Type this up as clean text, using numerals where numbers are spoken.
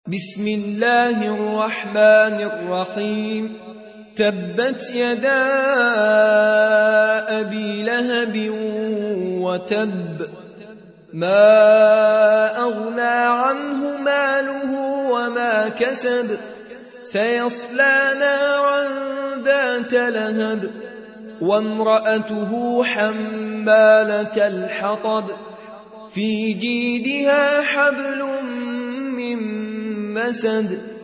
بسم الله الرحمن الرحيم تبت يدا أبي لهب وتب ما أغنى عنه ماله وما كسب سيصلى نارا ذات لهب وامرأته حمالة الحطب في جيدها حبل من مسد